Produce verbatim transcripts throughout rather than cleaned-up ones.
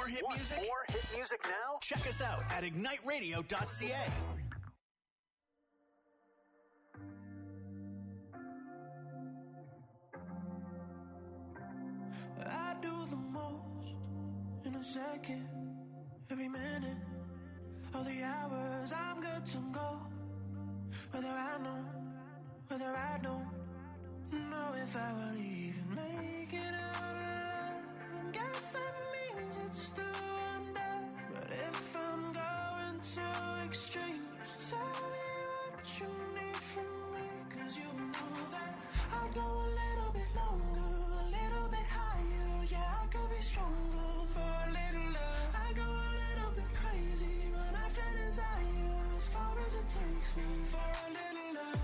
more hit Want music? More hit music now? Check us out at ignite radio dot c a. I do the most in a second, every minute, all the hours I'm good to go. Whether I know, whether I don't know if I will even make it out alive. And guess that means it's still under. But if I'm going to extremes, tell me what you need from me. Cause you know that I'd go a little bit longer, a little bit higher. Yeah, I could be stronger for a little love. I go a little bit crazy when I feel desire, as far as it takes me for a little love.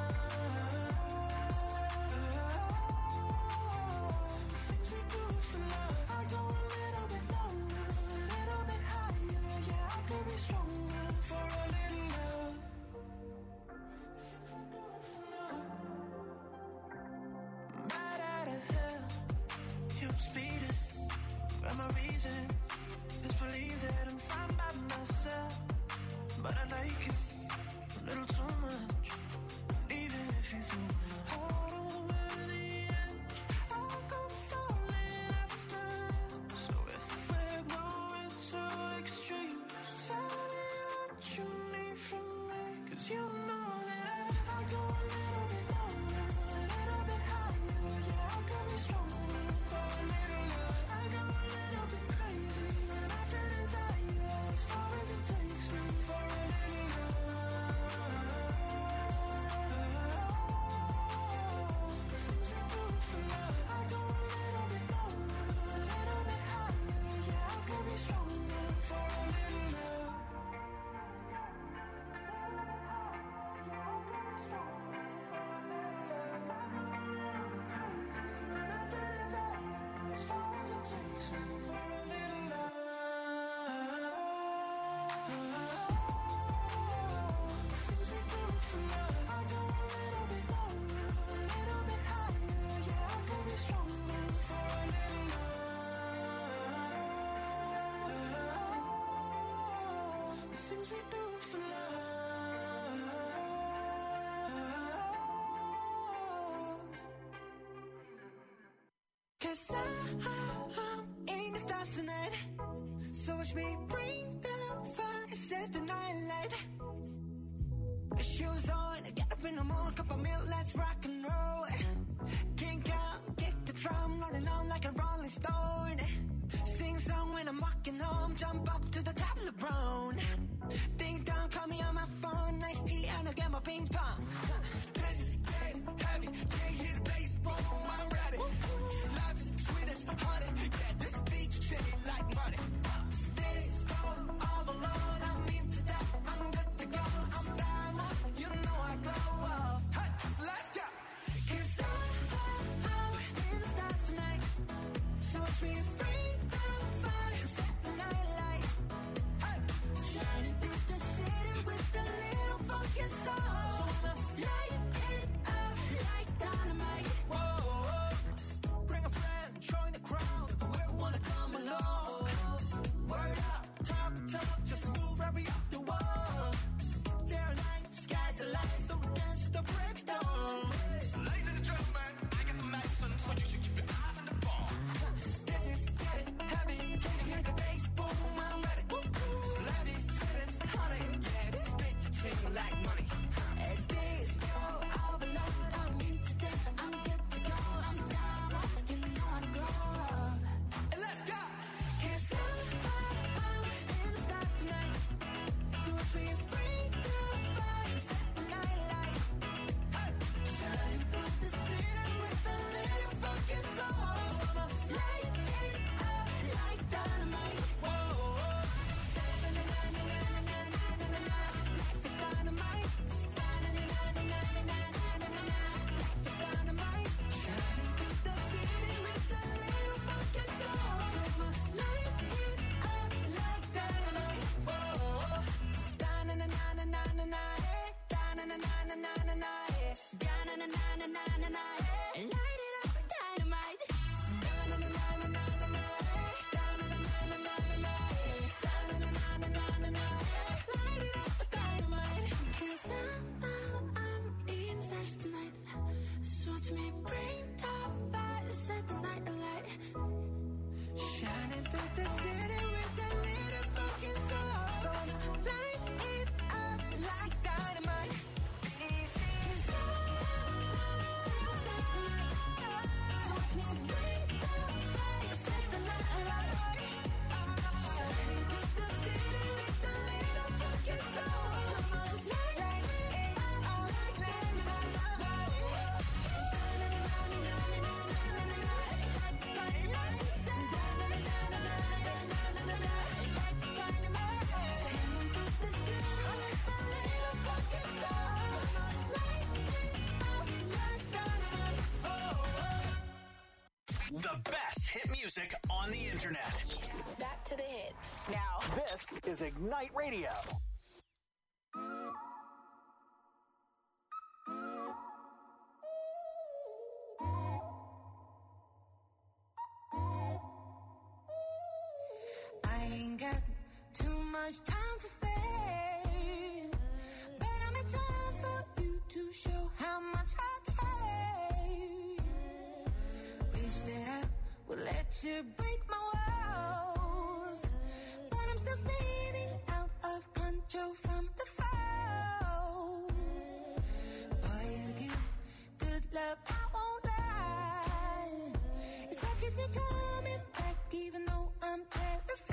Things we do for love. I go a little bit longer, a little bit higher. Yeah, I could be stronger for a little love. Things we do for love. Right out of hell, you're speeding. But my reason is believe that I'm fine by myself. But I like you a little too much. Even if you threw my heart over the edge, I'll go falling after. So if we're going to extremes, tell me what you need from me. Cause you know that I, I go a little bit longer, a little bit higher. Yeah, I could be stronger for a little love. I go a little bit crazy when I feel desire, as far as it takes me for a little love. The things we do for love. I go a little bit longer, a little bit higher. Yeah, I could be stronger for a little love. As far as it takes me for a little love. Things we do for love. I go a little bit longer, a little bit higher. Yeah, I could be stronger for a little love. The things we do for love. Cause I, I'm in the stars tonight. So watch me bring the fire and set the night light. Shoes on, get up in the morning, cup of milk, let's rock and roll. Kink out, kick the drum, rolling on like a rolling stone. Sing song when I'm walking home, jump up to the top of the brown. Ding dong, call me on my phone, nice tea and I'll get my ping pong. This is getting heavy, can't hear the bass, boom, I'm ready. Life is sweet as honey, yeah, this beach chilling like money. This go all alone, I'm into that, I'm good to go, I'm diamond, you know I glow up. Hey, so let's go. Cause I, I'm in the stars tonight. So watch me bring the fire and set the night light. Hey, shining through the city with a little funky soul. So I'ma light it up like dynamite. Whoa, bring a friend, join the crowd, whoever wanna come along. Word up, talk, talk, just move right up the wall. There light, sky's the light, so we dance to the breakdown. Ladies and gentlemen, I got the medicine, so you should keep your eyes on the ball. This is getting heavy, can you hear the bass? Boom, I'm ready. Life is sweet as honey, yeah, this bitch chilling like money. And this go all alone, I'm into that, I'm good to go, I'm down, you know I glow. And let's go. Cause I, I'm in the stars tonight. So watch me bring the fire and set the night light. Hey, shining through the city with a little funky soul. So I'ma light it up like dynamite. Whoa, na-na-na-na-na-na-na-na-na-na. Life is dynamite. Na-na-na-na-na-na-na-na-na. Life is dynamite. Shining through the city with a little funky soul. So I'ma light it up like dynamite. Whoa, da-na-na-na-na-na-na-na, eh. Da-na-na-na-na-na-na, eh. Da-na-na-na-na-na-na, eh. Light it up like dynamite. Da-na-na-na-na-na-na, eh. Da-na-na-na-na-na-na. The best hit music on the internet. Back to the hits. Now, this is Ignite Radio. I ain't got too much time to spare, but I'm in time for you to show how much I care. Wish that I would let you break my walls, but I'm still spinning out of control from the fall. Boy, you give good love, I won't lie. It's what keeps me coming back, even though I'm terrified.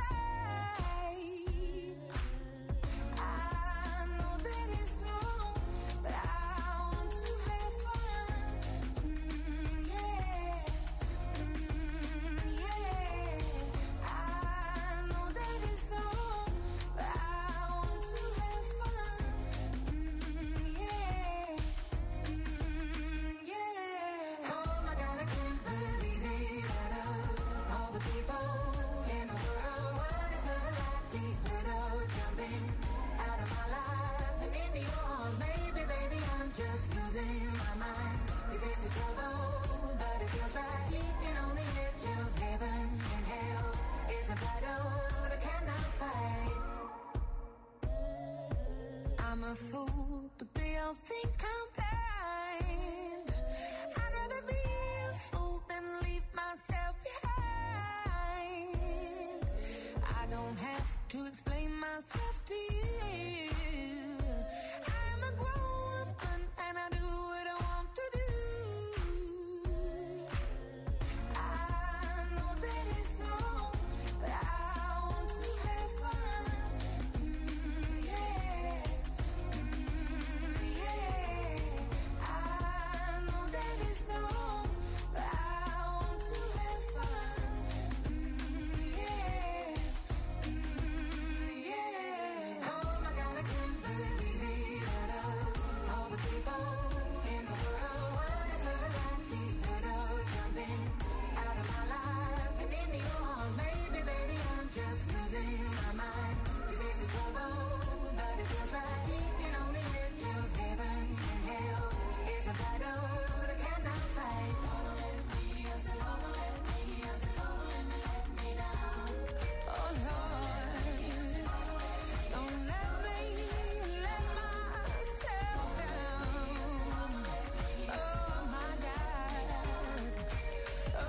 I know that it's wrong, but I want to have fun. Mm, yeah, mm, yeah. I know that it's wrong, but I want to have fun. Mm, yeah, mm, yeah. Oh my God, I can't believe it. Out of all the people in the world, what is the likelihood of jumping out of my life and into yours? Maybe, baby, I'm just losing my mind. 'Cause this is trouble, but it feels right. Keeping on the edge of heaven and hell is a battle that I cannot fight. I'm a fool, but they all think I'm blind. I'd rather be a fool than leave myself behind. I don't have to explain myself to you. I'm a grown woman and I do what I want to do. I know that it's wrong, but I want to have fun. Mm, yeah, mm, yeah. I know that it's wrong, but I want to have fun. Mm, yeah, mm, yeah. Oh my God, I can't believe it. Out of all the people in the world, what is the likelihood of jumping out of my life and into yours? Maybe, baby, I'm just losing my mind. 'Cause this is trouble, but it feels right. Keeping on the edge of heaven and hell is a battle that I cannot fight. Don't let me, I said, don't let me, I said, don't let me let me down. Oh Lord, don't let me let myself down. Oh my God. Oh,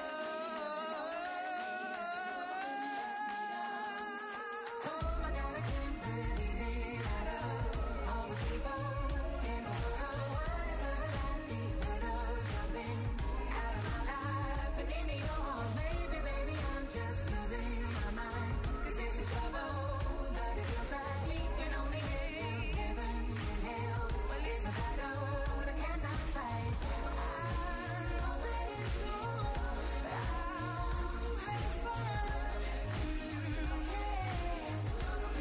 oh my God, I can't believe it. Out of all the people in the world, what is the likelihood of jumping out of my life and into yours? Maybe, baby, I'm just losing my mind. 'Cause this is trouble, but it feels right. Keeping on the edge of heaven and hell. Well, it's a battle that I cannot fight. I know that it's wrong, but I want to have fun. Mm, yeah, mm,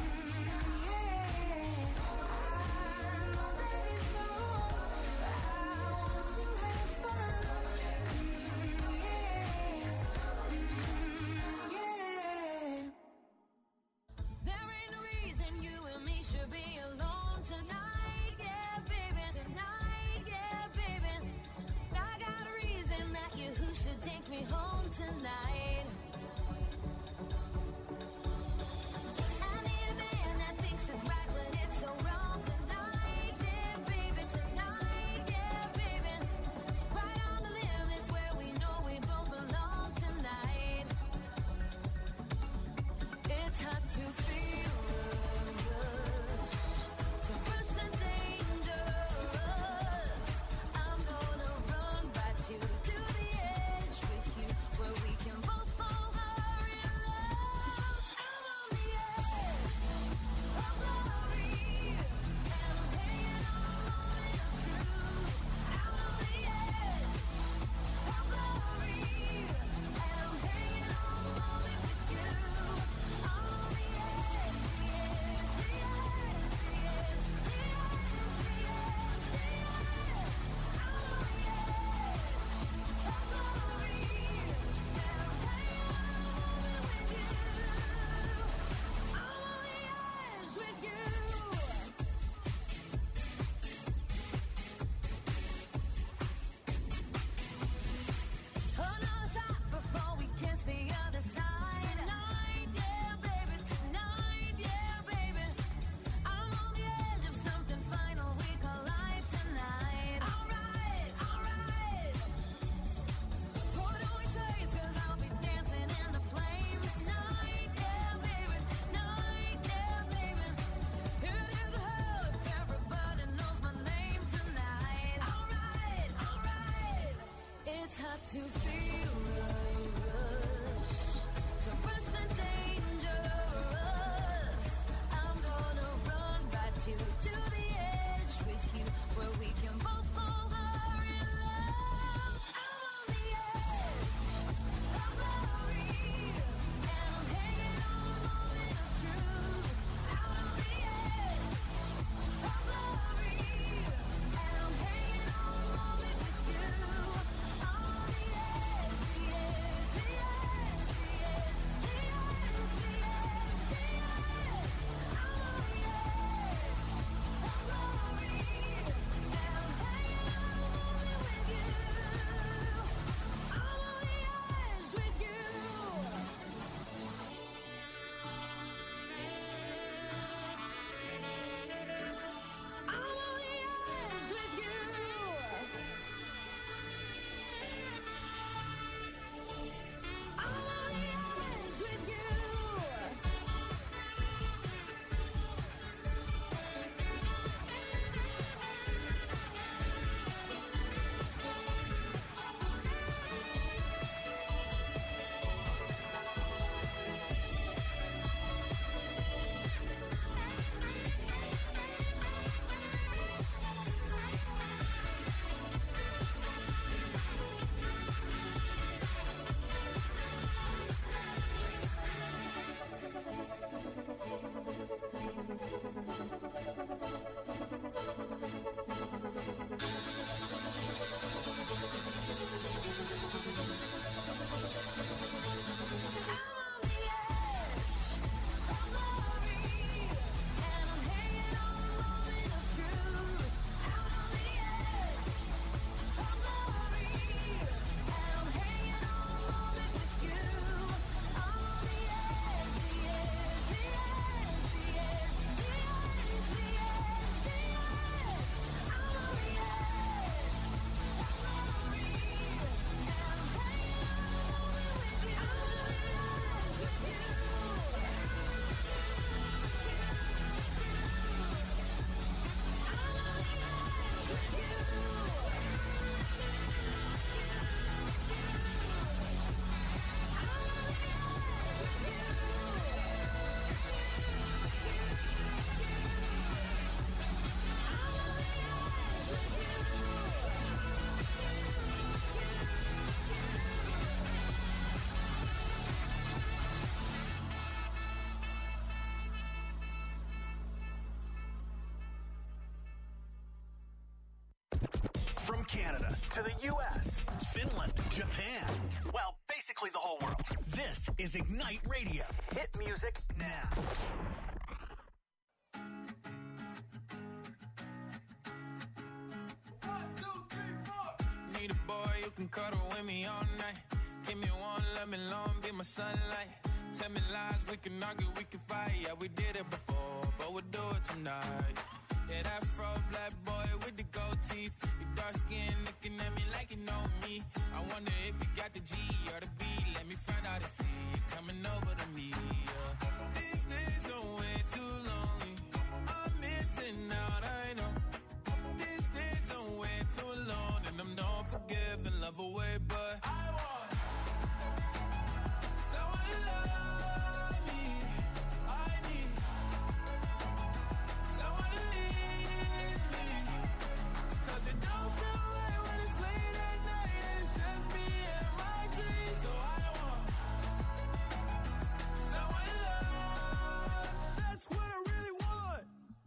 yeah. I know that it's wrong, but I want to have fun. Mm, yeah, mm, yeah. There ain't no reason you and me should be alone tonight, yeah, baby. Tonight, yeah, baby. I got a reason that you who should take me home tonight. I need a man that thinks it's right when it's so wrong tonight, yeah, baby. Tonight, yeah, baby. Right on the limits where we know we both belong tonight. It's hard to feel the rush, to rush the dangerous. I'm gonna run right you to the edge with you, where we can both Canada to the U S, Finland, Japan. Well, basically the whole world. This is Ignite Radio. Hit music now. One, two, three, four. Need a boy who can cuddle with me all night. Give me one, let me long, be my sunlight. Tell me lies, we can argue, we can fight. Yeah, we did it before, but we'll do it tonight. Yeah, that fro black boy with the gold teeth. Your dark skin looking at me like you know me. I wonder if you got the G or the B. Let me find out and see you coming over to me. Yeah. These days are way too lonely. I'm missing out, I know. These days are way too alone. And I'm not forgiving, love away, but I want someone to love me. I need someone to leave me. Cause it don't feel right when it's late at night and it's just me and my dreams. So I want someone to love. That's what I really want.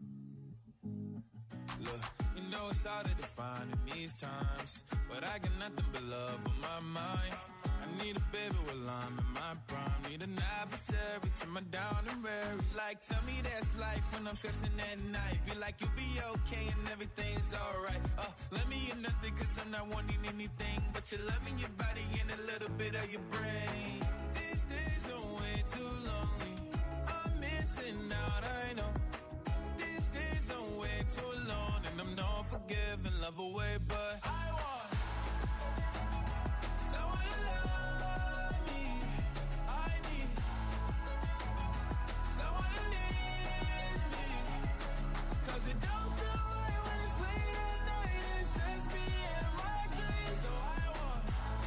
Look, you know it's hard to define in these times, but I got nothing but love on my mind. I need a baby while I'm in my prime. Need an adversary to my down and weary. Like, tell me that's life when I'm stressing at night. Be like, you'll be okay and everything's alright. Uh, let me in nothing cause I'm not wanting anything but you're loving your body and a little bit of your brain. These days are way too lonely. I'm missing out, I know. These days are way too alone. And I'm not forgiving, love away, but I want someone to love me. I need someone to leave me. Cause it don't feel right when it's late at night and it's just me and my dreams. So I want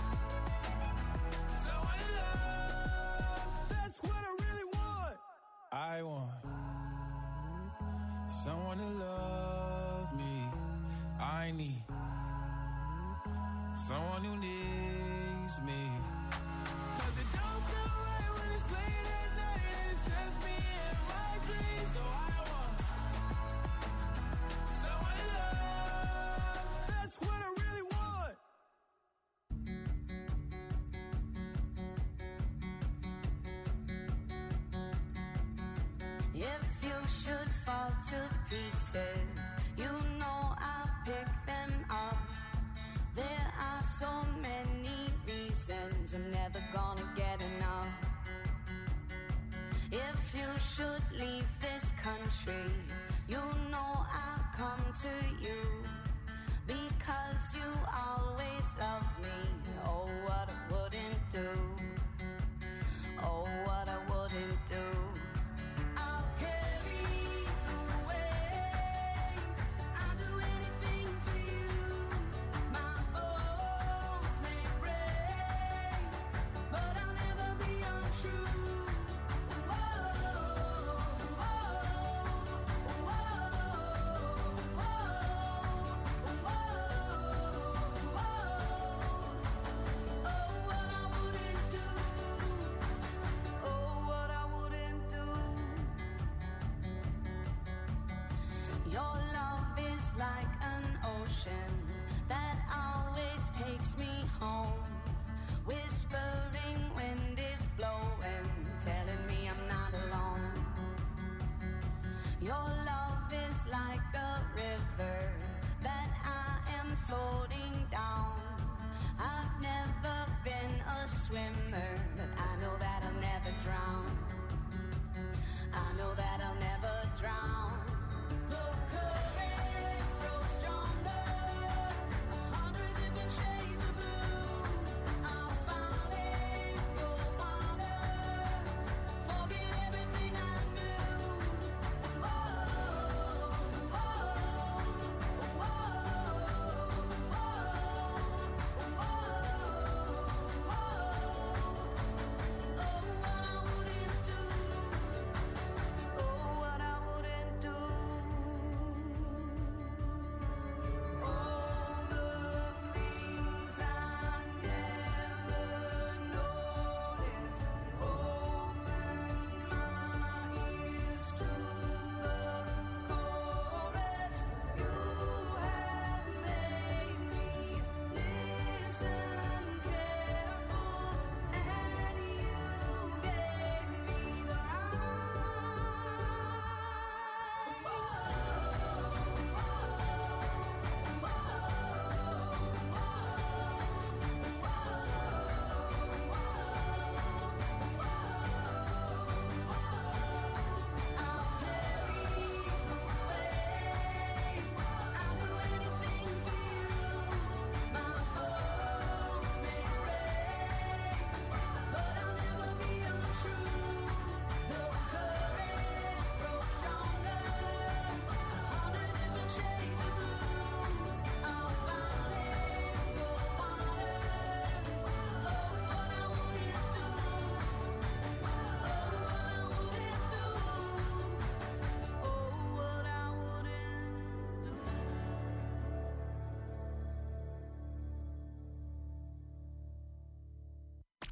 someone to love. That's what I really want. I want someone to love me. I need someone who needs me. Cause it don't feel right when it's late at night and it's just me and my dreams. So I want someone to love. That's what I really want. If you should fall to pieces, you know I'll pick them up. There are so many reasons I'm never gonna get enough. If you should leave this country, you know I'll come to you. Because you always love me. Oh, what I wouldn't do. Oh, what I wouldn't do. I'll carry you away. I'll do anything for you. My bones may break, but I'll never be untrue. Whoa, whoa, whoa, whoa, whoa, whoa.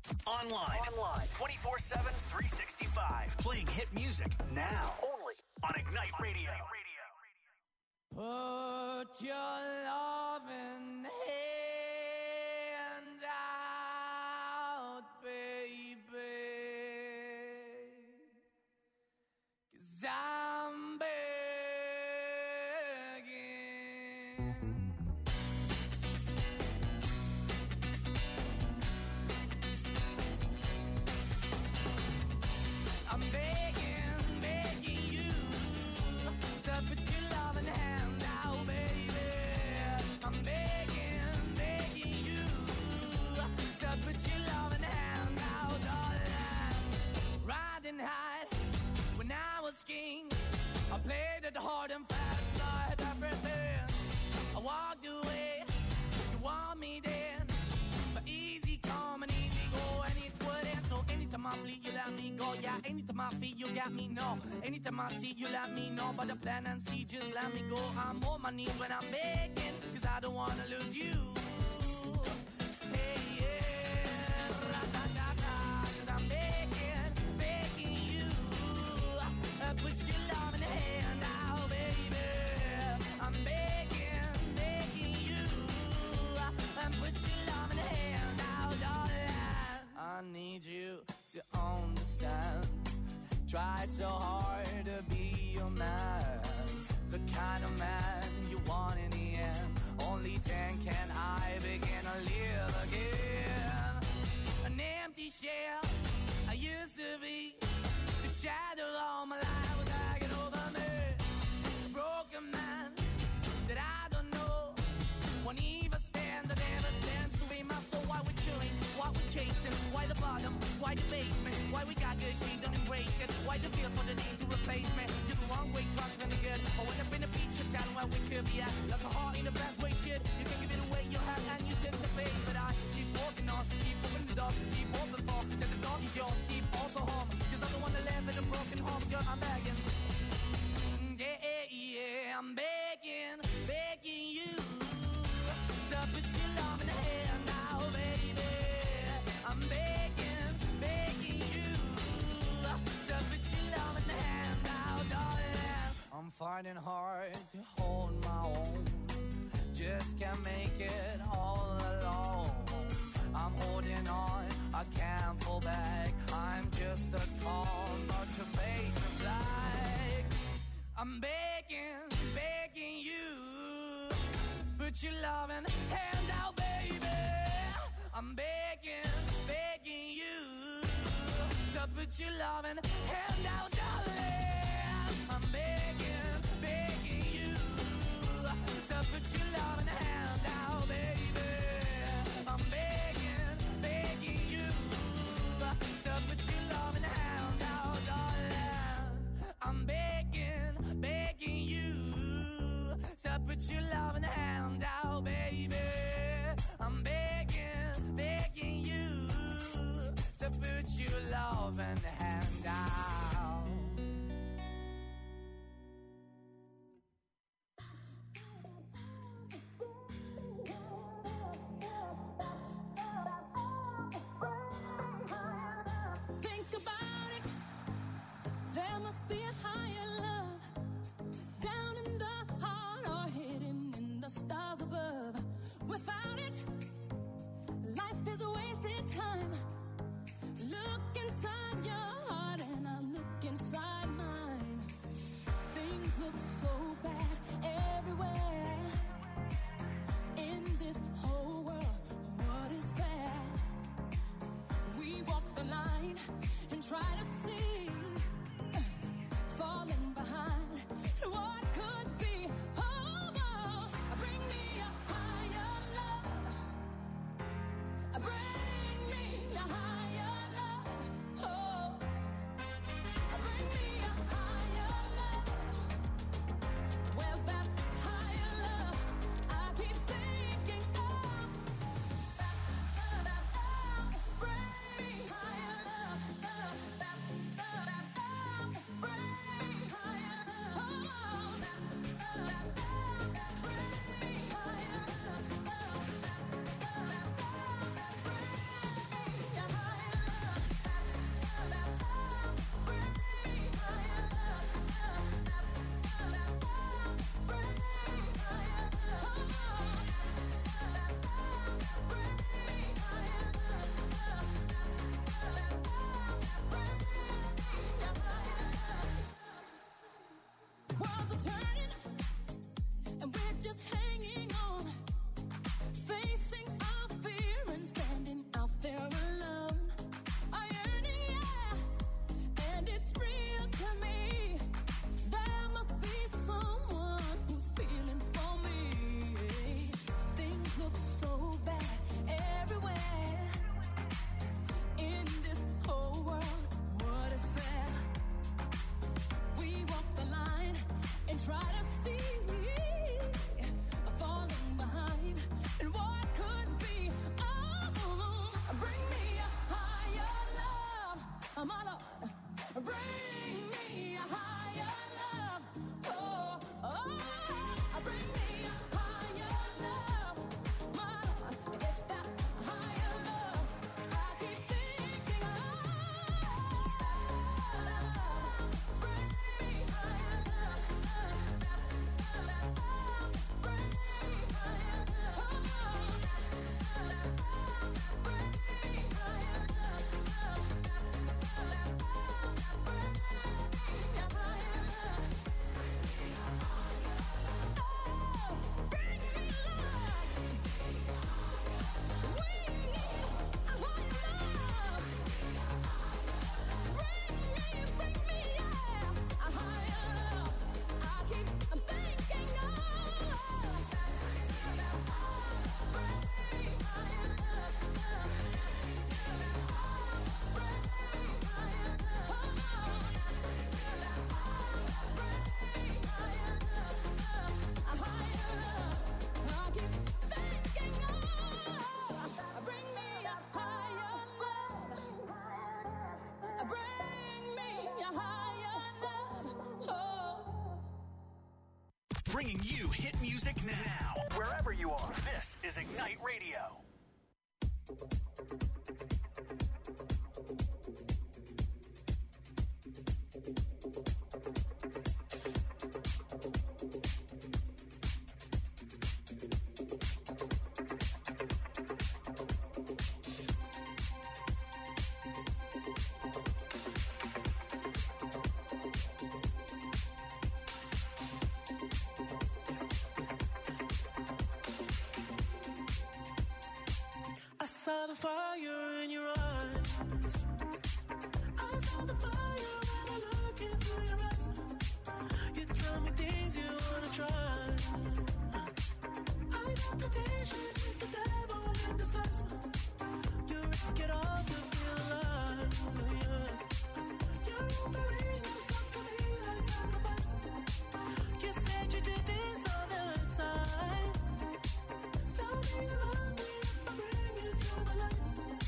Online. Online. twenty-four seven, three sixty-five. Playing hit music now. Only on Ignite Radio. Put your loving hand out, baby, 'cause I'm begging. I'm begging, begging you to put your loving hand out, baby. I'm begging, begging you to put your loving hand out, darling. Riding high when I was king, I played it hard and fast, 'cause I had everything. I walked away, you want me then, but easy come and easy go, and it wouldn't. So anytime I bleed, you let me go. Yeah, anytime I feel, you got me, no. Anytime I see, you let me know. But the plan and see, just let me go. I'm on my knees when I'm begging, 'cause I don't wanna lose you. Hey, yeah, ra-da-da-da, 'cause I'm begging, begging you. Uh, put your love in the hand out, baby. I'm begging, begging you. Uh, and put your love in the hand out, darling. I need you to understand. Try so hard to be your man, the kind of man you want in the end. Only then can I begin to live again. An empty shell I used to be, the shadow all my life was hanging over me. A broken man that I don't know, won't even stand, that never stands to be my soul. Why we chilling, why we chasing, why the bottom, why the basement, why we got good, she don't embrace it, why the feel for the need to replace me. You're the wrong way, trying to be good, I went up in the feature town where we could be at, like a heart in the best way, shit. You can give it away, you have, and you take the face, but I keep walking on, keep opening the door, keep open for, that the dog is yours, keep also home, 'cause I'm the one that live in a broken home, girl, I'm begging. Yeah, yeah, yeah, I'm begging, begging you to put your love in the hand now, baby. I'm begging, begging you to put your love in the hand now, darling. I'm fighting hard to hold my own, just can't make it all alone. I'm holding on, I can't fall back. I'm just a call, not your face and black. I'm begging, begging you, put your loving hand out, baby. I'm begging, begging you to put your loving hand out, darling. I'm begging, begging you to put your loving hand out, baby. I'm begging, begging you to put your loving hand out, darling. I'm begging, begging you to put your loving hand out, baby. I'm begging, begging you to put your loving hand out. Think about it. There must be a higher love down in the heart or hidden in the stars above. Without it, life is a wasted time. Look inside your heart and I look inside mine. Things look so bad everywhere. In this whole world, what is fair? We walk the line and try to see, falling behind what could be. Oh, oh, bring me a higher love. Bring me a higher love. Oh, bring me a higher love. Where's that higher love? I keep thinking of. Bring me higher love. bringing you hit music now. Wherever you are, this is Ignite Radio. I saw the fire in your eyes. I saw the fire when I look into your eyes. You tell me things you wanna try. I know temptation is the devil in disguise. You risk it all to feel alive. Yeah. You're offering yourself to me like sacrifice. You said you do this all the time. Tell me you love me if I bring you to the light.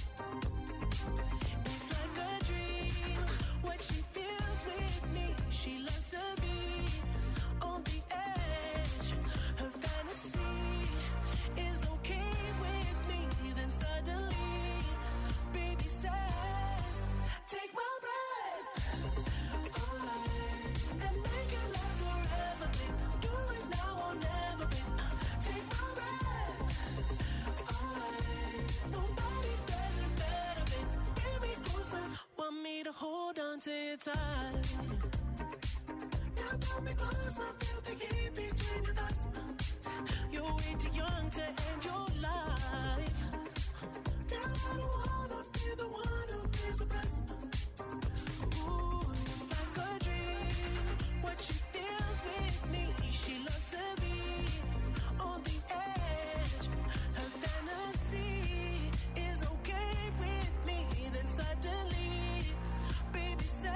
It's like a dream, what she feels with me. She loves to be on the edge. Her fantasy is okay with me. Then suddenly, baby says, take my breath away and make it last forever, babe. Do it now or never, babe. Take my breath away. Nobody does it better, babe. Bring me closer. Want me to hold on to you tight. You pull me closer, feel the heat between your thighs. You're way too young to end your life. Girl, I don't wanna be the one who pays the price. Ooh, it's like a dream, what she feels with me. She loves to be on the edge. Her fantasy is okay with me. Then suddenly, baby says,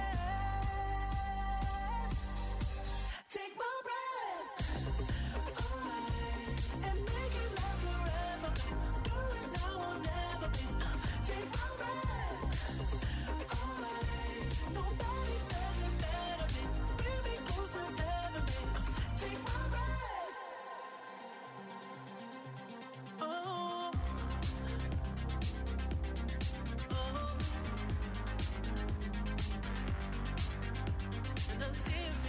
take my breath away and make it last forever, babe. Do it now or never, babe. Take my breath away. Nobody does it better, babe. Bring me closer ever, babe. Take my breath. Oh, oh, and I see me.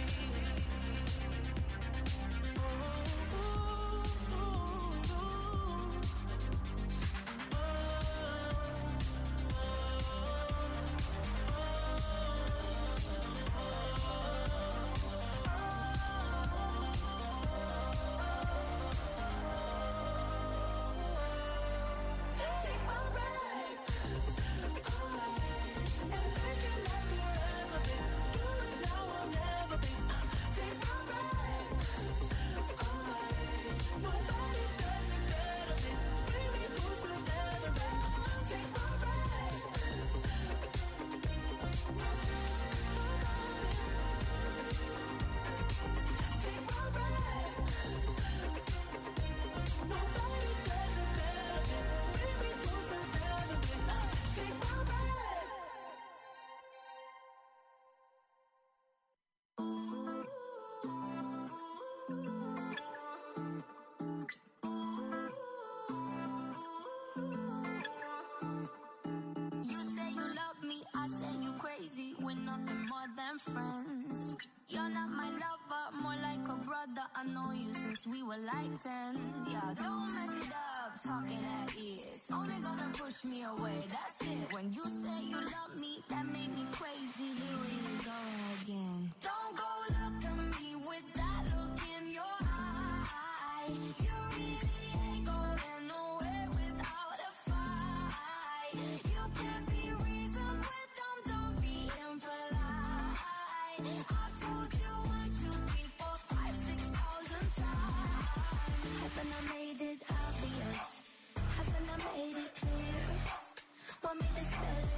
Take my breath away and make it last forever, babe. Do it now or never, babe. Take my breath away. Nobody does it better, babe. Bring me closer ever, babe. Take my breath. Take my breath. Nobody does it better, babe. Bring me closer ever, babe. Take my breath. You say you love me, I say you crazy. We're nothing more than friends. You're not my lover, more like a brother. I know you since we were like ten. Yeah, don't mess it up, talking at ears. Only gonna push me away, that's it. When you say you love me, that made me crazy. Here we go again. Don't go look at me with that look in your eye. You really ain't going nowhere without a fight. You can't be reasoned with, don't, don't be impolite. I've told you one, two, three, four, five, six thousand times. Haven't I made it obvious? Haven't I made it clear? Want me to spell it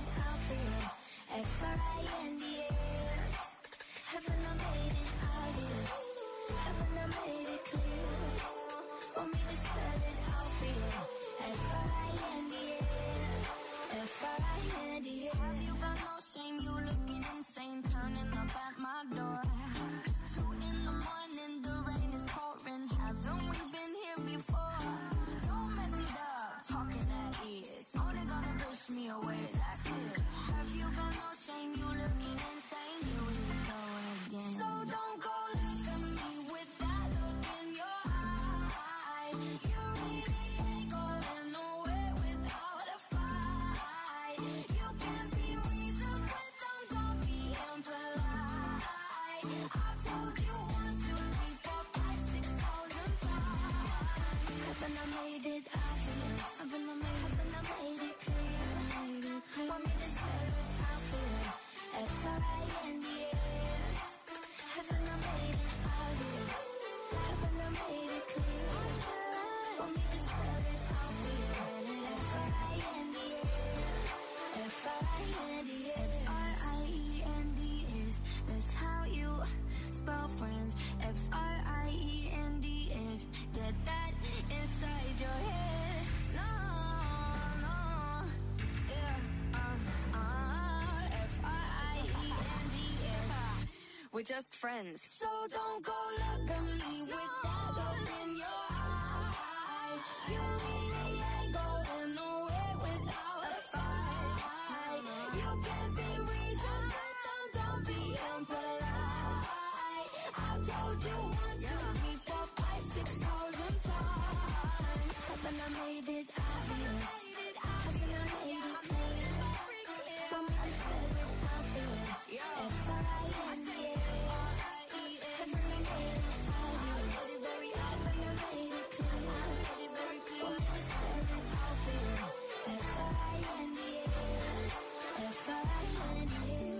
We're just friends. So don't go look at me with that look in your eye. You really ain't going nowhere without a fight. You can be reasoned, but don't, don't be impolite. I've told you one, two, three, four, five, six thousand times. Haven't I made it obvious? Haven't I made it clear? Want me to spell it out there? F I N D A. Haven't I made it obvious? Haven't I made it clear? Want me to spell it out there? F I N D A. F I N D A.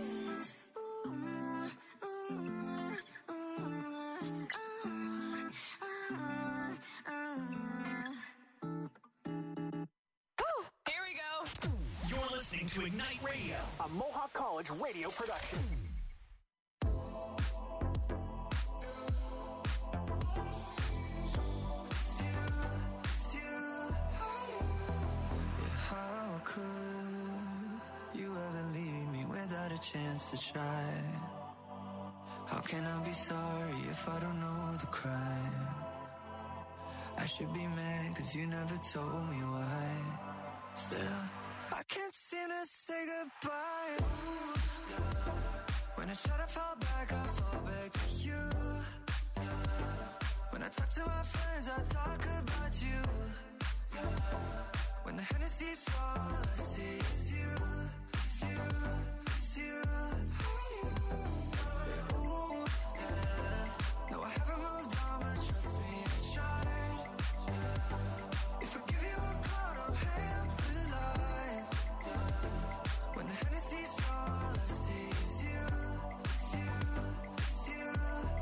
Here we go. You're listening to Ignite Radio, a Mohawk College radio production. How could you ever leave me without a chance to try? How can I be sorry if I don't know the crime? I should be mad cause you never told me why. Still, I can't seem to say goodbye. Ooh, yeah. When I try to fall back, I fall back to you. Yeah. When I talk to my friends, I talk about you. Yeah. When the Hennessy's all I see is you, it's you, it's you. Yeah, ooh, yeah. No, I haven't moved on, but trust me, I tried. Yeah. If I give you a call, don't hang up the line. Yeah. When the Hennessy's all I see is you, it's you, it's you.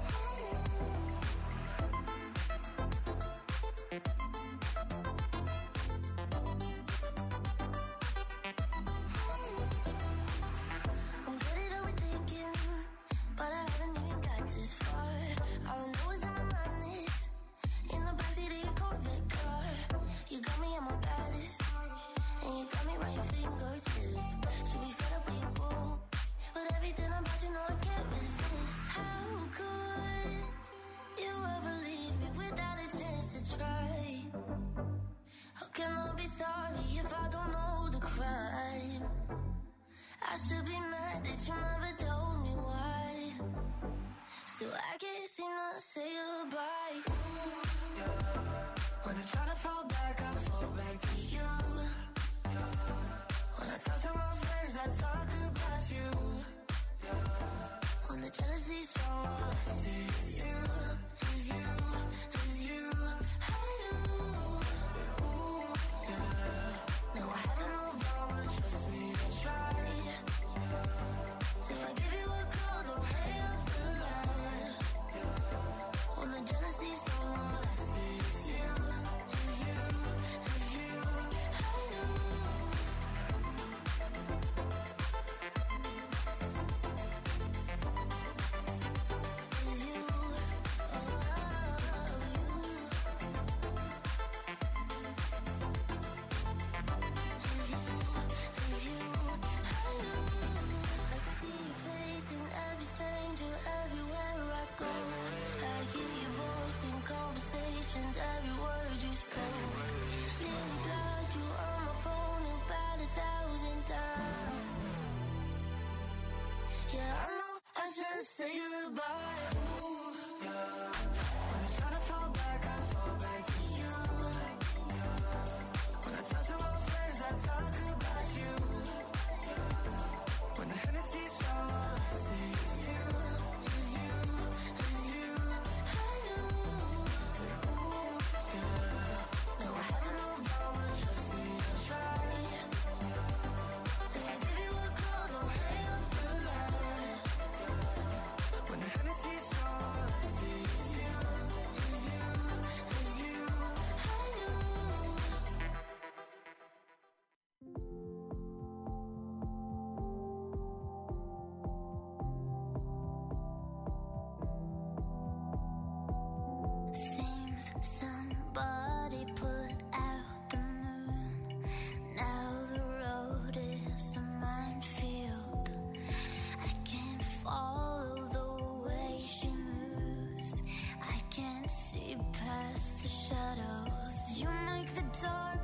I'm good at overthinking, but I haven't even got this far. All I know is in my mind is in the backseat of your Corvette car. You got me at my baddest, and you got me right your fingertip. Should be fed up with your boo, but everything about you know I can't resist. How could you ever leave me without a chance to try? How can I be sorry if I don't know the crime? I should be mad that you never told me why. Still, I can't seem to say goodbye. Ooh, yeah. When I try to fall back, I fall back to you. Yeah. When I talk to my friends, I talk about you. Yeah. When the jealousy's strong, all I see is you, is you, is you. I do. Ooh, yeah. No, I haven't moved on, but trust me, I tried. If I give you a call, don't hang up the line. When the jealousy's strong, all I see is you, is you,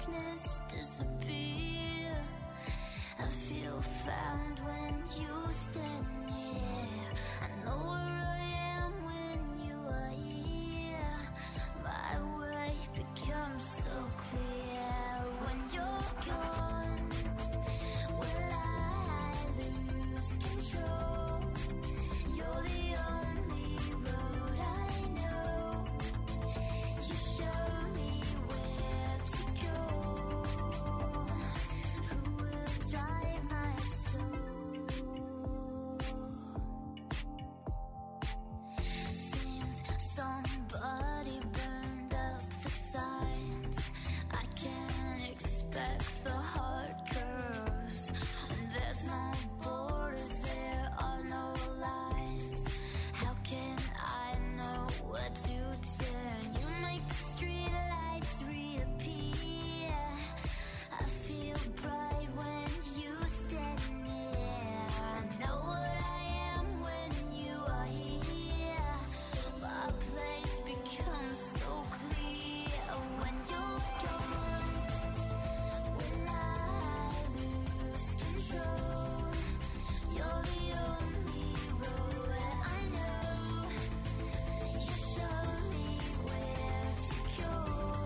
darkness disappear. I feel found when you stand near. I know where I am when you are here. My way becomes so clear. When you're gone, will I lose control? You're the only road I know. You show me where to go. Who will drive my soul? Seems somebody burned up the signs. I can't expect the hard curves. When there's no borders, there are no lines. How can I know where to turn? You make the street lights reappear. I feel bright when you stand near. I know what I am when you are here. My place becomes so clear. When you're gone, will I lose control? You're the only road that I know. You show me where to go.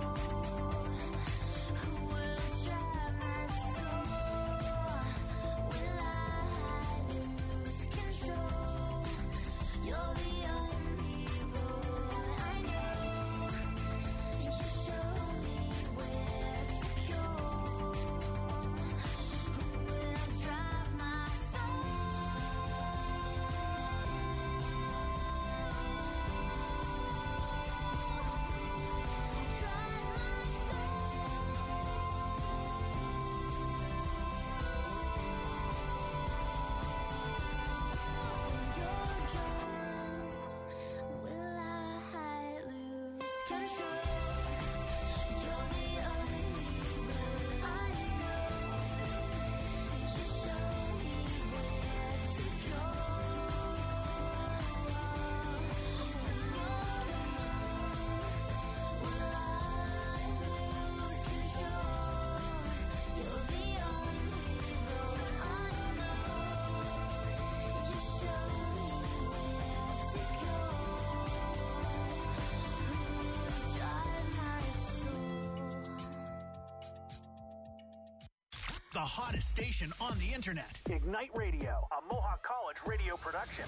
Who will drive my soul? Will I lose control? You're the only road I know. You show me where to go. Who will drive my soul? Will I lose control? You're the only road I know. You show me where to go. When you're gone, will I lose control? You're the only road I know. You show me where to go. Who will drive my soul? The hottest station on the internet. Ignite Radio, a Mohawk College radio production.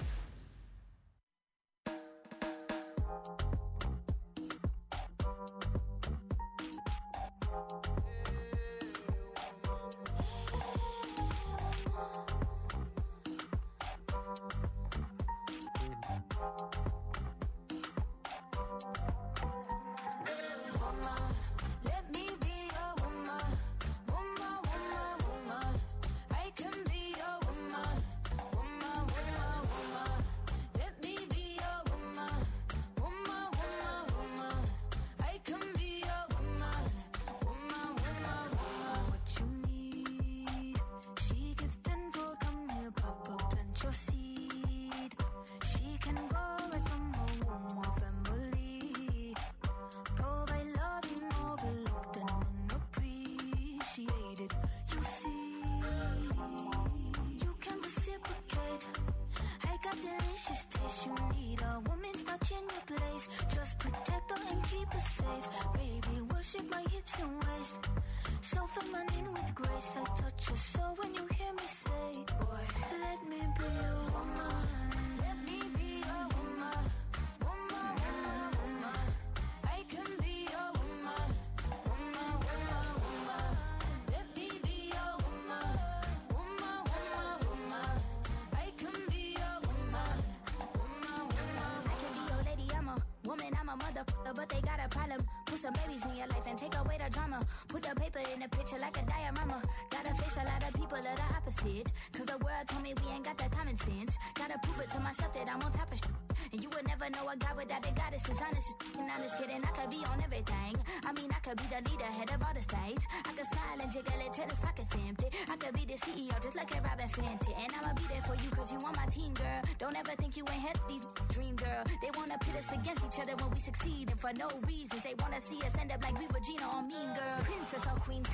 Let me be your woman, woman, woman, woman. I can be your woman, woman, woman, woman. Let me be your woman, woman, woman, woman. I can be your woman, woman, woman, woman. What you need, she gift and food. Come here, Papa, plant your seed. She can grow right from her womb or family. Provide love you overlooked and unappreciated. You see, you can reciprocate. I got delicious taste. You need a woman's touch in your place. Just protect her and keep her safe. Baby, worship my hips and waist. So feminine with grace. I touch your soul when you hear me say, boy, let me be your woman. Let me be your woman. Woman, woman, woman. I can be your woman, woman, woman, woman. Let me be your woman, woman, woman, woman. I can be your woman, woman, woman. I can be your lady, I'm a woman, I'm a motherfucker, but they got a problem. Put some babies in your life and take away the drama. Put the paper in the picture like a diorama. Gotta face a lot of people that are opposite. Cause the world told me we ain't got that common sense. Gotta prove it to myself that I'm on top of shit. And you would never know a guy without a goddess. Is honest, and honest kidding. I could be on everything. I mean, I could be the leader, head of all the states. I could smile and jiggle it till his pockets empty. I could be the C E O, just like a Robin Fenty. And I'ma be there for you, cause you on my team, girl. Don't ever think you ain't had these dream, girl. They wanna pit us against each other when we succeed. And for no reasons, they wanna see us end up like we Regina or Mean Girl. Princess or queen,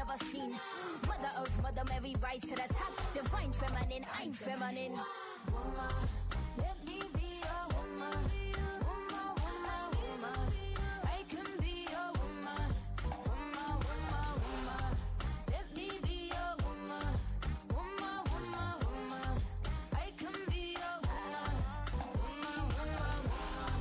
ever seen. Mother Earth, Mother Mary, rise to the top. Divine feminine, I'm feminine. Woman, let me be a woman. Woman, woman, woman. I can be a woman. Woman, woman, woman. Let me be a woman. Woman, woman, woman. I can be a woman. Woman, woman, woman.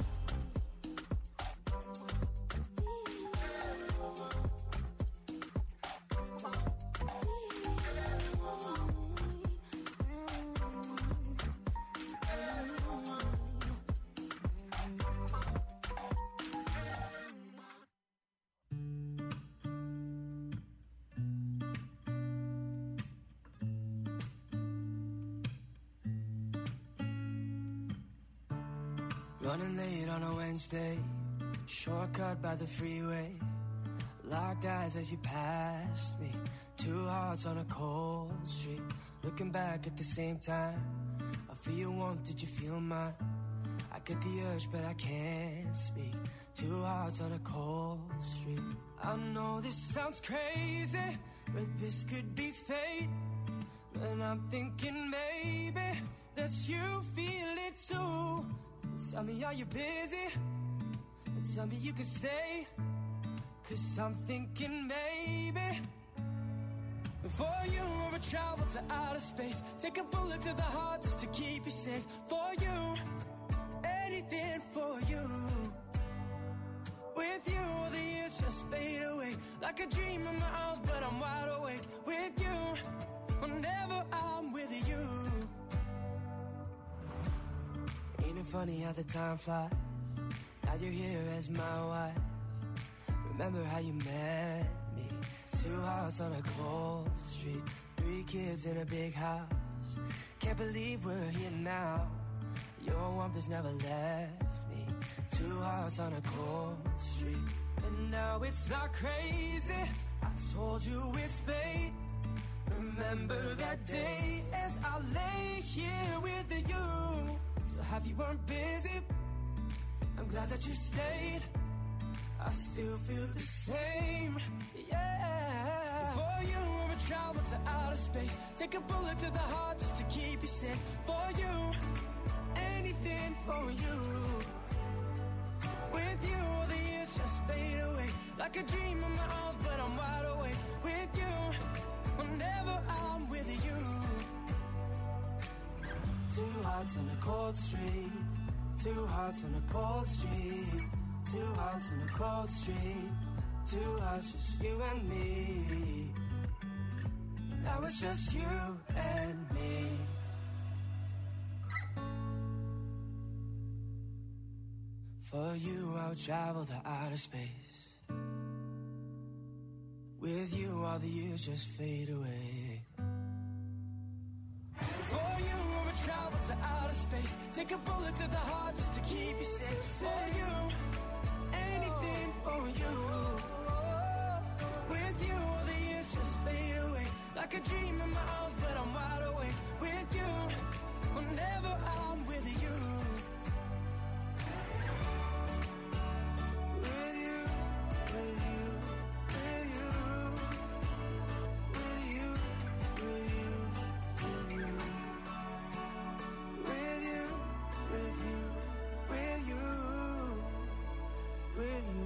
Running late on a Wednesday, shortcut by the freeway. Locked eyes as you passed me. Two hearts on a cold street. Looking back at the same time. I feel your warmth, did you feel mine? I get the urge, but I can't speak. Two hearts on a cold street. I know this sounds crazy, but this could be fate. And I'm thinking maybe that you feel it too. Tell me, are you busy? Tell me you can stay. Cause I'm thinking maybe for you I would travel to outer space. Take a bullet to the heart just to keep you safe. For you, anything for you. With you, all the years just fade away. Like a dream in my arms, but I'm wide awake. With you, whenever I'm with you. Ain't it funny how the time flies? Now you're here as my wife. Remember how you met me? Two hearts on a cold street. Three kids in a big house. Can't believe we're here now. Your warmth has never left me. Two hearts on a cold street. And now it's not crazy. I told you it's fate. Remember that day as I lay here with you. So happy you weren't busy. I'm glad that you stayed. I still feel the same, yeah. For you, I would travel to outer space. Take a bullet to the heart just to keep you safe. For you, anything for you. With you, all the years just fade away. Like a dream in my arms, but I'm wide awake. With you, whenever I'm with you. Two hearts on a cold street. Two hearts on a cold street. Two hearts on a cold street. Two hearts, just you and me. Now it's just you and me. For you, I'll travel the outer space. With you, all the years just fade away. For you, I would travel to outer space. Take a bullet to the heart just to keep you safe. For you, anything for you. With you, all the years just fade away. Like a dream in my arms, but I'm wide awake. With you, whenever I'm with you. With you, with you, with you. With you, with you, with you. With you, with you, with you. With you,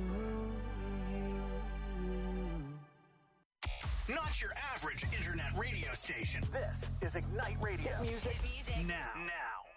with you. Not your average internet radio station. This is Ignite Radio. Hit music, music. now. Now.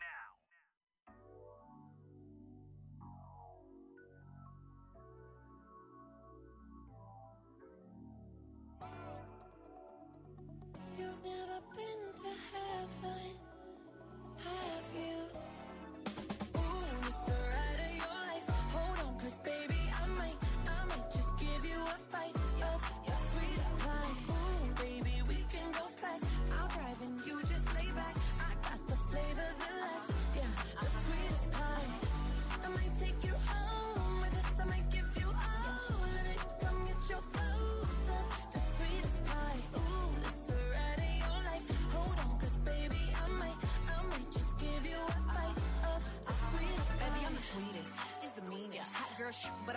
You've never been to heaven, have you? Ooh, it's the ride of your life. Hold on, cause baby, I might, I might just give you a bite of your sweetest pie. Ooh, baby, we can go fast. I'll drive and you just lay back. I got the flavor, the last, yeah, the sweetest pie. I might take you home with us. I might give you all of it. Come get your clothes up, the sweetest pie. Ooh, it's the ride of your life. Hold on, cause baby, I might, I might just give you a bite of the sweetest pie. Baby, I'm the sweetest. It's the meanest. Hot girl shit, but I'm cold. Every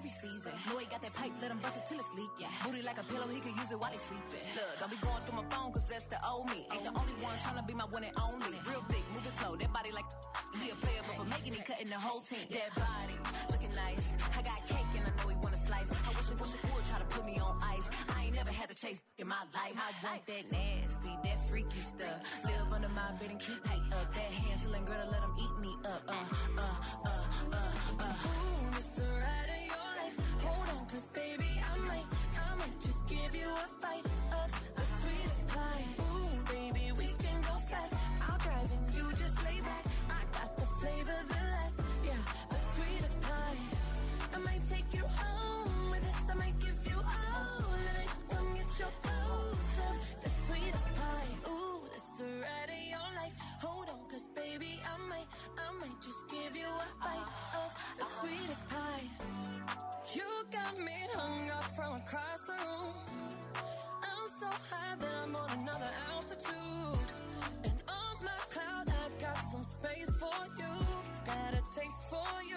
every season. Know he got that pipe, let him bust it till it's leak. Yeah. Booty like a pillow, he could use it while he sleeping. Look, don't be going through my phone, cause that's the old me. Ain't the only one tryna be my one and only. Real thick, moving slow, that body like he a player, but for making it, cutting the whole team. That body, looking nice. I got cake and I know he wanna slice. I wish I wish I would try to put me on ice. I ain't never had to chase in my life. I want that nasty, that freaky stuff. Live under my bed and keep me up. That Hansel girl to let him eat me up. Uh, uh, uh, uh, uh. Ooh, it's the ride of your life. Hold on, cause baby, I might, I might just give you a bite of the sweetest pie. Ooh, baby, we can go fast. I'll drive and you just lay back. I got the flavor, the last, yeah, the sweetest pie. I might take you home with us. I might give you all of it. Come get your dose of the sweetest pie. Ooh, it's the ride of your life. Hold on, cause baby, I might, I might just give you a bite of the sweetest pie. You got me hung up from across the room. I'm so high that I'm on another altitude. And on my cloud, I got some space for you. Got a taste for you.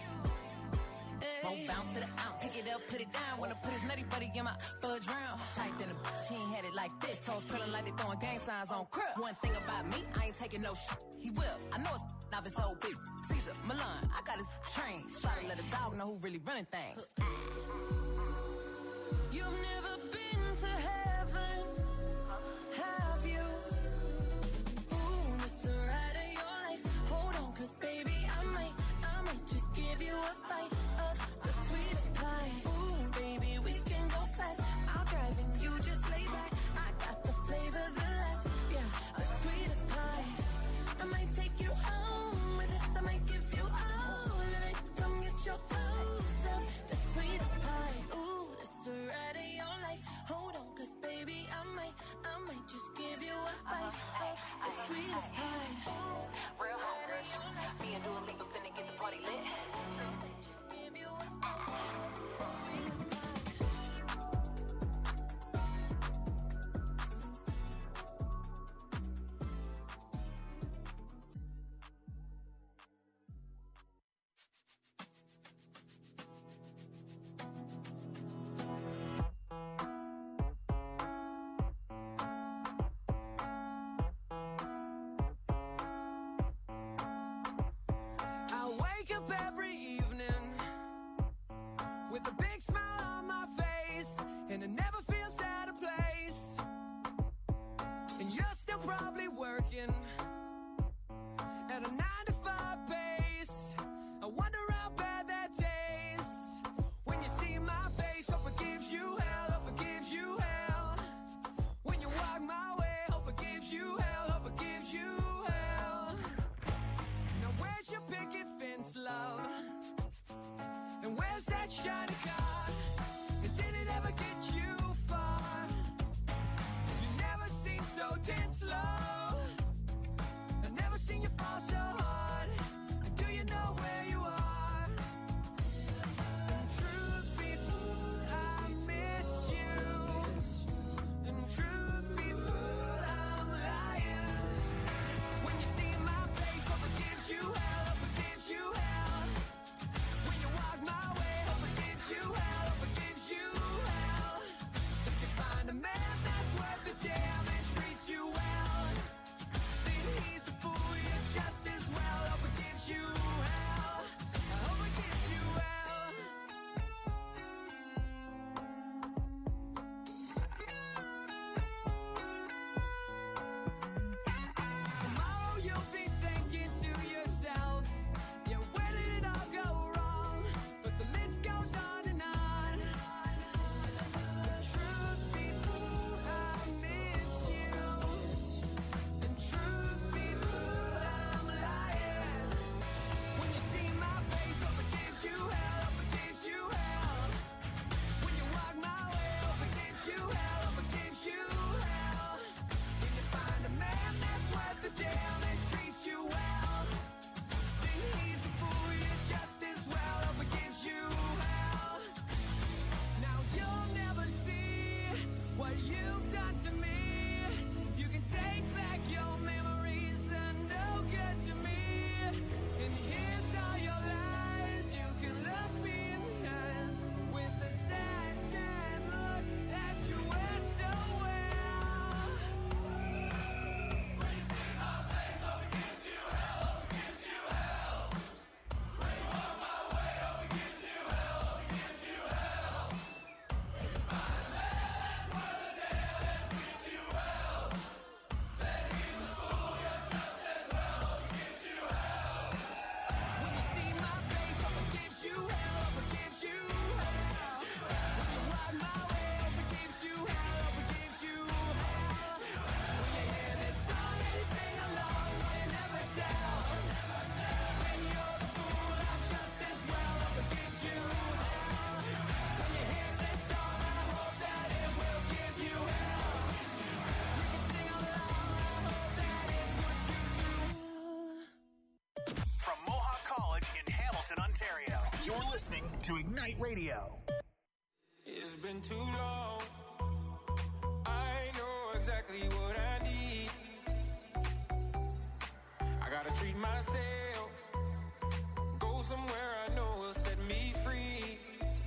Won't bounce to the ounce, pick it up, put it down. Wanna put his nutty buddy in my fudge round. Tight than a bitch, he ain't had it like this. Toes curling like they throwing gang signs on crib. One thing about me, I ain't taking no shit. He will, I know it's not his whole big. Caesar, Milan, I got his train. Try to let a dog know who really running things. You've never been to heaven, have you? Ooh, it's the ride of your life. Hold on, cause baby, I might, I might just give you a bite of the sweetest pie. Ooh, baby, we can go fast. I'll drive and you just lay back. I got the flavor, the last, yeah, the sweetest pie. I might take you home with us. I might give you all of it. Come get your dose of the sweetest pie. Ooh, it's the ride of your life. Hold on, cause baby, I might, I might just give you a bite of the sweetest pie. Real hot rush. Me and Dua Lipa finna get the party lit. Just give you a bite of the sweetest pie. I wake up every evening with a big smile on my face, and it never feels out of place. And you're still probably working at a nine to five pace. I wonder how bad that tastes when you see my face. Hope it gives you hell, hope it gives you hell. When you walk my way, hope it gives you hell, hope it gives you hell. Now where's your picket fence, love? And where's that shiny car? to Ignite Radio. It's been too long. I know exactly what I need. I gotta treat myself. Go somewhere I know will set me free.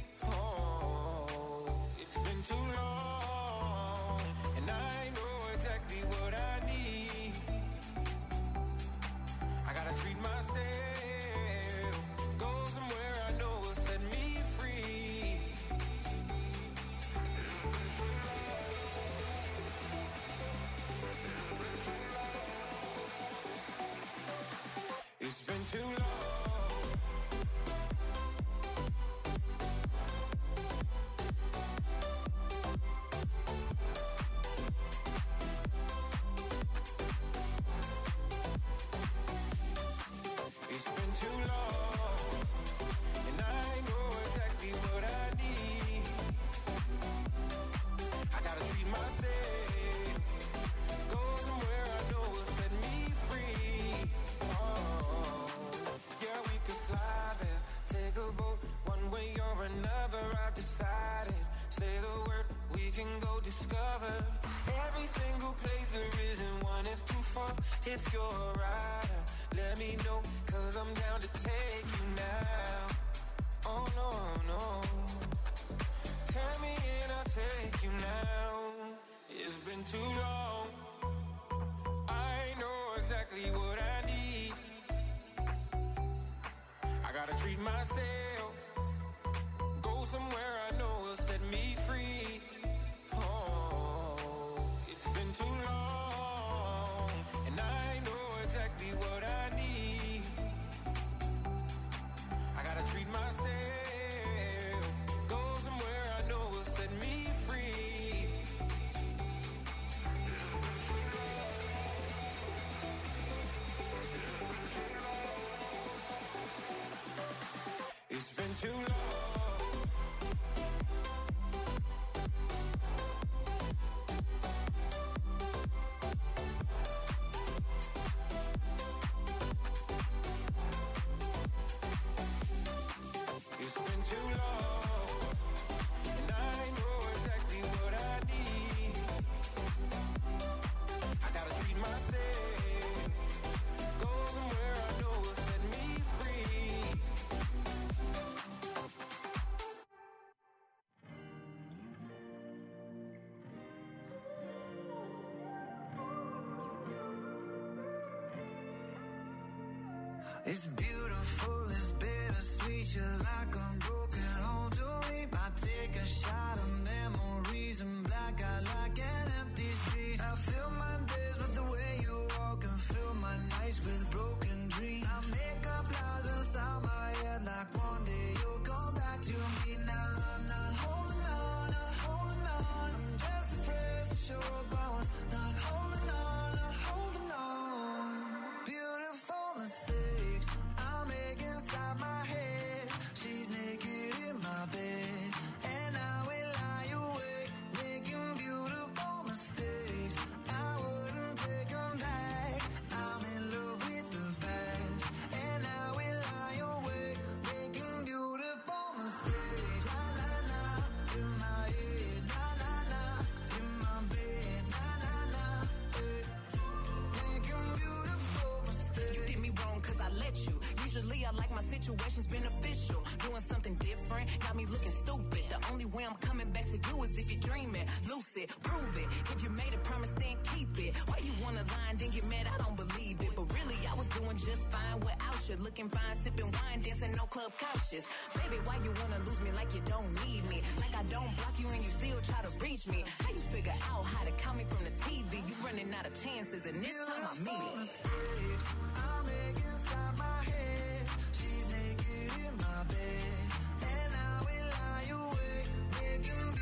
Oh, it's been too long. And I know exactly what I need. I gotta treat myself. Go somewhere I know will set me free. It's been too long. It's been too long, and I know exactly what I need. I gotta treat myself. Go somewhere I know will set me free. Oh, yeah, we could fly there, take a boat, one way or another. I've decided. Say the word, we can go discover every single place there isn't one is too far. If you're a rider, let me know, cause I'm down to take you now. Oh no, no. Tell me and I'll take you now. It's been too long. I know exactly what I need. I gotta treat myself. Go somewhere I know will set me free. Oh, it's been too long. And I know exactly what I need. I gotta treat myself. Go somewhere I know will set me free. It's been too long. It's been too long, and I know exactly what I need. I gotta treat myself. Go somewhere I know will set me free. It's beautiful, it's bittersweet. You're like a broken home to me. I take a shot of memories and black out like an empty street. I fill my days with the way you walk and fill my nights with broken dreams. I make up lies inside my head like one day you'll come back to me. Now I'm not holding on, not holding on. I'm just afraid to show up on. Not holding on, not holding on. Beautiful mistakes I make inside my head. She's naked in my bed, and I will lie awake, making beautiful mistakes. I wouldn't take them back. I'm in love with the past, and I will lie awake, making beautiful mistakes. La la la, in my head, la la la, in my bed, la la la, eh. Making beautiful mistakes. You did me wrong cause I let you. Usually I like my situations beneficial. Doing something different, got me looking stupid. The only way I'm coming back to you is if you're dreaming. Lucid, prove it. If you made a promise, then keep it. Why you wanna lie and then get mad? I don't believe it. But really, I was doing just fine without you. Looking fine, sipping wine, dancing no club couches. Baby, why you wanna lose me like you don't need me? Like I don't block you and you still try to reach me. How you figure out how to count me from the T V? You running out of chances and this time I mean it. Mistakes I make inside my head. She's naked in my bed,